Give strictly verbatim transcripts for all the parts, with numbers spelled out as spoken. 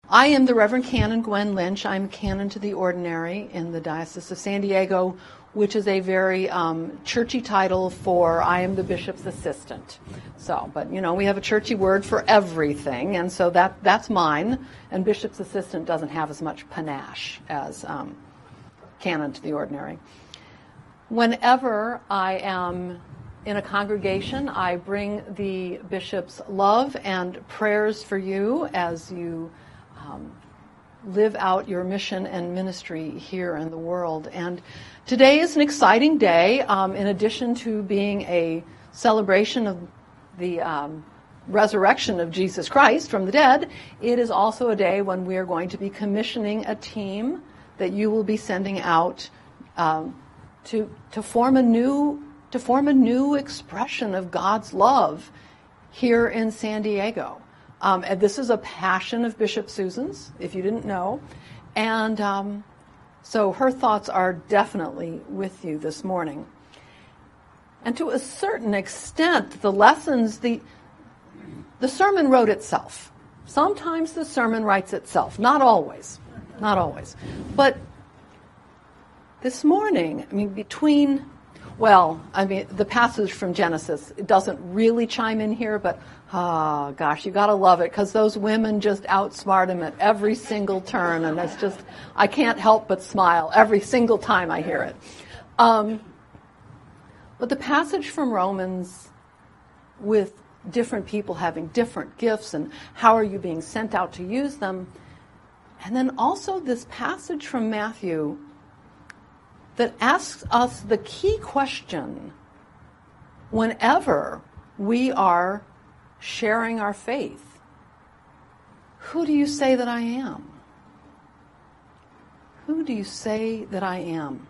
I am the Reverend Canon Gwen Lynch. I'm canon to the ordinary in the Diocese of San Diego, which is a very um, churchy title for I am the bishop's assistant. So, but you know, we have a churchy word for everything, and so that that's mine. And bishop's assistant doesn't have as much panache as um, canon to the ordinary. Whenever I am in a congregation, I bring the bishop's love and prayers for you as you um, live out your mission and ministry here in the world. And today is an exciting day. Um, in addition to being a celebration of the um, resurrection of Jesus Christ from the dead, it is also a day when we are going to be commissioning a team that you will be sending out um, to to form a new to form a new expression of God's love here in San Diego. Um, and this is a passion of Bishop Susan's, if you didn't know. And um, so her thoughts are definitely with you this morning. And to a certain extent, the lessons, the, the sermon wrote itself. Sometimes the sermon writes itself. Not always. Not always. But this morning, I mean, between... Well, I mean, the passage from Genesis, it doesn't really chime in here, but, oh, gosh, you got to love it, because those women just outsmart him at every single turn, and it's just, I can't help but smile every single time I hear it. Um, but the passage from Romans, with different people having different gifts, and how are you being sent out to use them, and then also this passage from Matthew that asks us the key question whenever we are sharing our faith. Who do you say that I am? Who do you say that I am?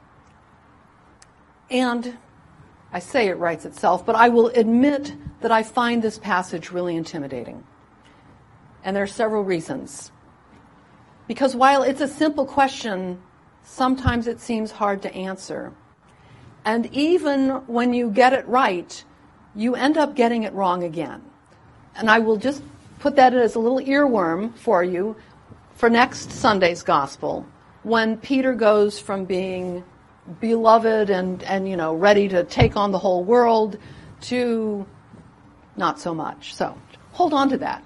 And I say it writes itself, but I will admit that I find this passage really intimidating. And there are several reasons. Because while it's a simple question, sometimes it seems hard to answer. And even when you get it right, you end up getting it wrong again. And I will just put that as a little earworm for you for next Sunday's gospel, when Peter goes from being beloved and, and you know, ready to take on the whole world to not so much. So hold on to that.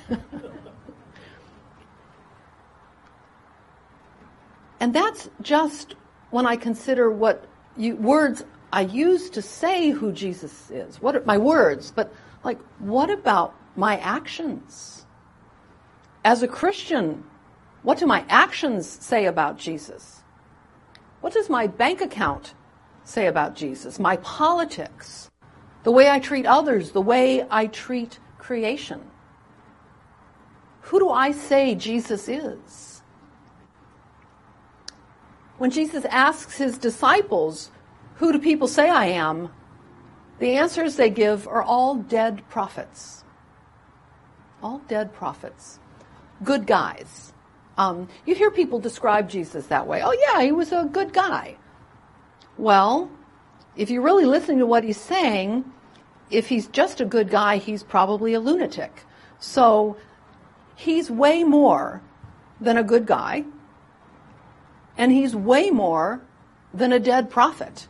And that's just when I consider what you, words I use to say who Jesus is. What are my words? But, like, what about my actions? As a Christian, what do my actions say about Jesus? What does my bank account say about Jesus? My politics? The way I treat others? The way I treat creation? Who do I say Jesus is? When Jesus asks his disciples, who do people say I am? The answers they give are all dead prophets. All dead prophets. Good guys. Um, you hear people describe Jesus that way. Oh yeah, he was a good guy. Well, if you're really listening to what he's saying, if he's just a good guy, he's probably a lunatic. So he's way more than a good guy. And he's way more than a dead prophet.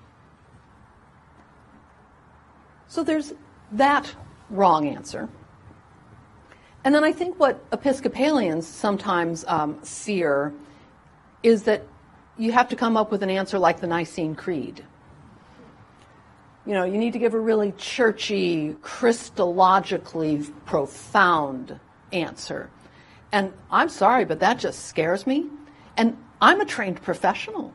So there's that wrong answer. And then I think what Episcopalians sometimes um, fear is that you have to come up with an answer like the Nicene Creed. You know, you need to give a really churchy, Christologically profound answer. And I'm sorry, but that just scares me. And I'm a trained professional.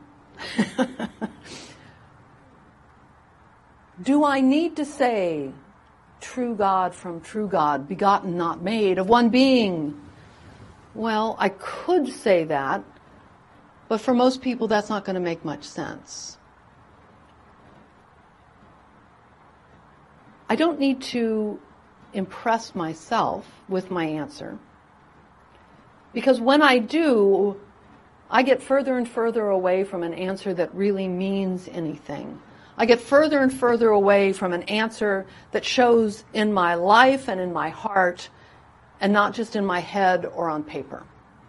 Do I need to say, true God from true God, begotten, not made, of one being? Well, I could say that, but for most people that's not going to make much sense. I don't need to impress myself with my answer, because when I do, I get further and further away from an answer that really means anything. I get further and further away from an answer that shows in my life and in my heart and not just in my head or on paper.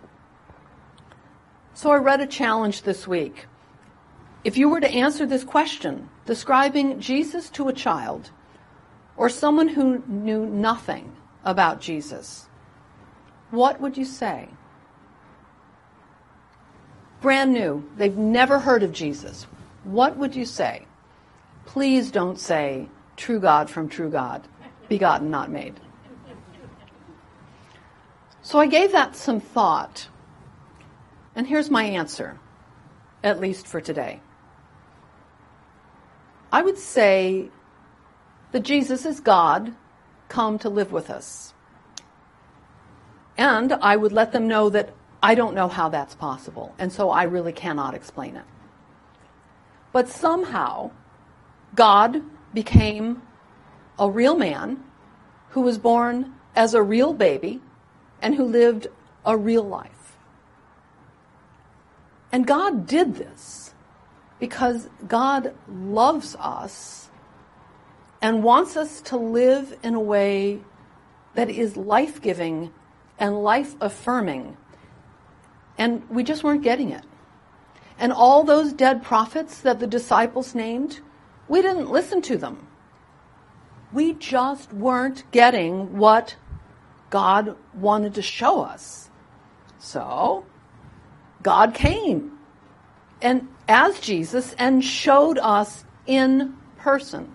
So I read a challenge this week. If you were to answer this question, describing Jesus to a child or someone who knew nothing about Jesus, what would you say? Brand new, they've never heard of Jesus. What would you say? Please don't say, true God from true God, begotten, not made. So I gave that some thought, and here's my answer, at least for today. I would say that Jesus is God come to live with us. And I would let them know that I don't know how that's possible, and so I really cannot explain it. But somehow, God became a real man who was born as a real baby and who lived a real life. And God did this because God loves us and wants us to live in a way that is life-giving and life-affirming. And we just weren't getting it. And all those dead prophets that the disciples named, we didn't listen to them. We just weren't getting what God wanted to show us. So, God came and as Jesus and showed us in person.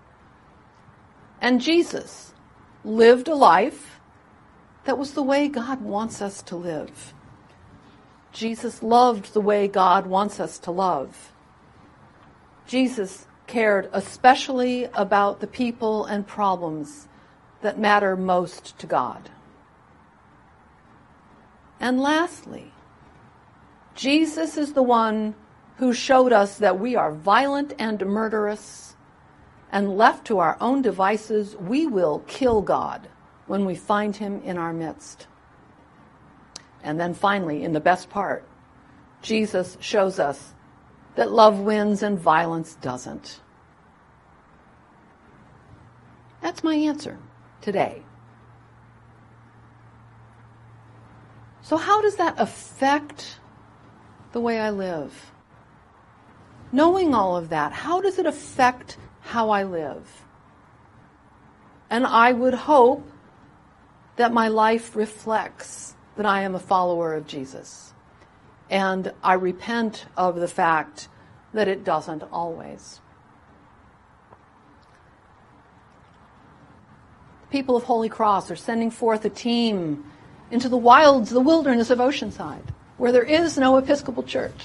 And Jesus lived a life that was the way God wants us to live. Jesus loved the way God wants us to love. Jesus cared especially about the people and problems that matter most to God. And lastly, Jesus is the one who showed us that we are violent and murderous, and left to our own devices, we will kill God when we find him in our midst. And then finally, in the best part, Jesus shows us that love wins and violence doesn't. That's my answer today. So how does that affect the way I live? Knowing all of that, how does it affect how I live? And I would hope that my life reflects that I am a follower of Jesus. And I repent of the fact that it doesn't always. The people of Holy Cross are sending forth a team into the wilds, the wilderness of Oceanside, where there is no Episcopal Church.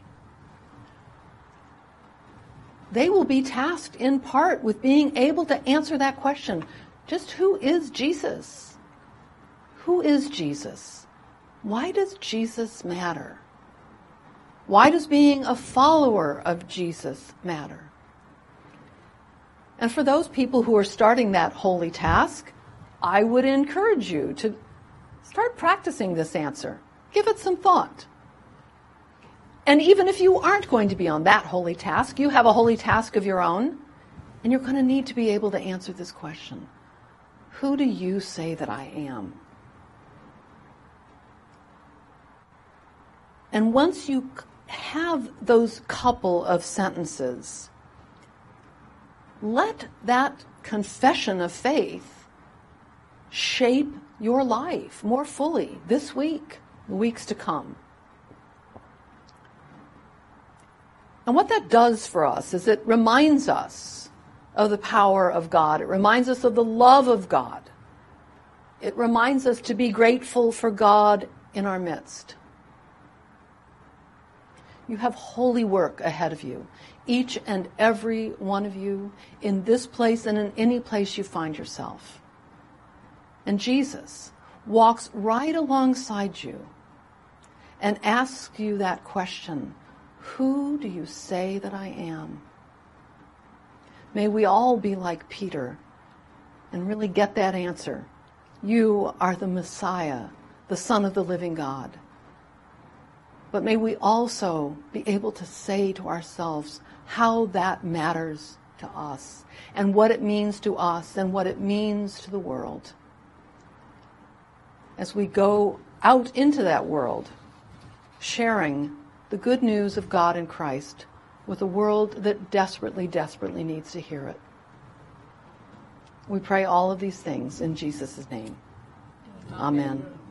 They will be tasked in part with being able to answer that question. Just who is Jesus? Who is Jesus? Why does Jesus matter? Why does being a follower of Jesus matter? And for those people who are starting that holy task, I would encourage you to start practicing this answer. Give it some thought. And even if you aren't going to be on that holy task, you have a holy task of your own, and you're going to need to be able to answer this question. Who do you say that I am? And once you have those couple of sentences, let that confession of faith shape your life more fully this week, the weeks to come. And what that does for us is it reminds us of the power of God. It reminds us of the love of God. It reminds us to be grateful for God in our midst. You have holy work ahead of you, each and every one of you, in this place and in any place you find yourself. And Jesus walks right alongside you and asks you that question, who do you say that I am? May we all be like Peter and really get that answer. You are the Messiah, the Son of the living God. But may we also be able to say to ourselves how that matters to us and what it means to us and what it means to the world. as we go out into that world, sharing the good news of God in Christ with a world that desperately, desperately needs to hear it. We pray all of these things in Jesus' name. Amen.